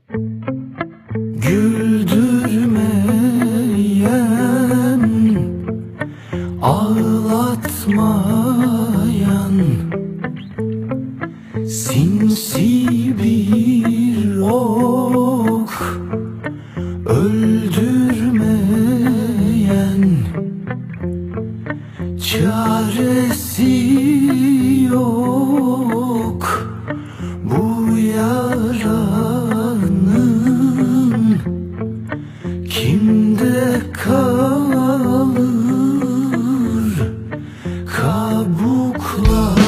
Güldürmeyen, ağlatmayan, sinsi bir ok, öldürmeyen, çaresi yok bu yaranın. Kimde kalır kabukları?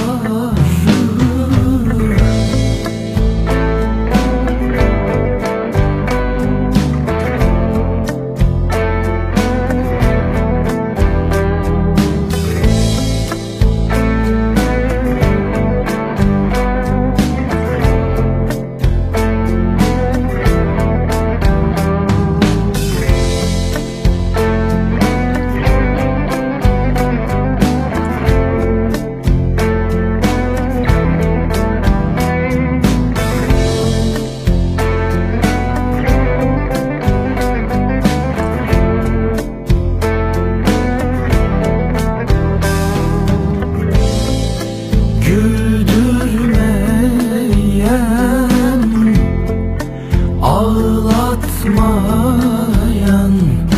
Güldürmeyen, ağlatmayan,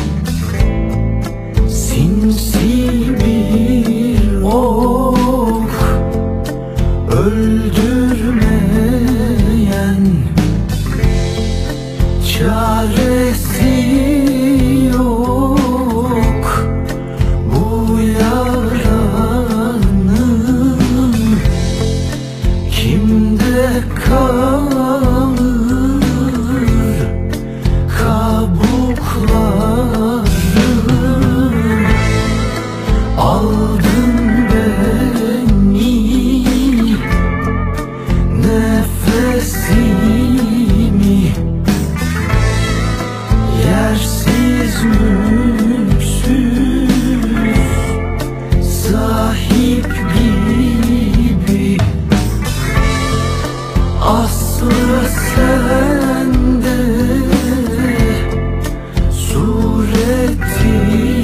sinsi bir ok, öldürmeyen, çaresi yok bu yaranın. Kimde kalır kabukları? Aldın beni, nefesimi, yersiz mülksüz sahip gibi. Aslı sende, sureti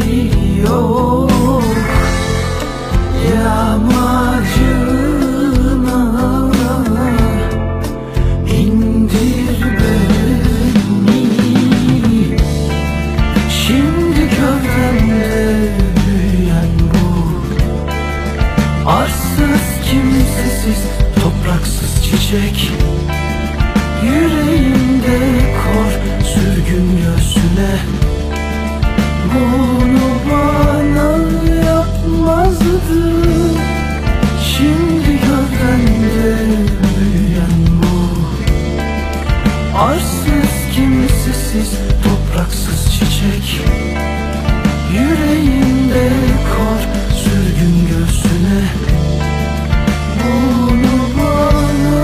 yok. Yamacına indir beni. Şimdi gövdemde büyüyen bu arsız, kimsesiz, topraksız çiçek. Yüreğimde kor, sürgün göğsüne. Bunu bana yapmazdı. Şimdi gövdemde büyüyen bu arsız, kimsesiz, topraksız çiçek. Yüreğimde kor, sürgün göğsüne. Bunu bana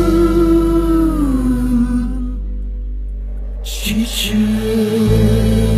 yapmazdın çiçek.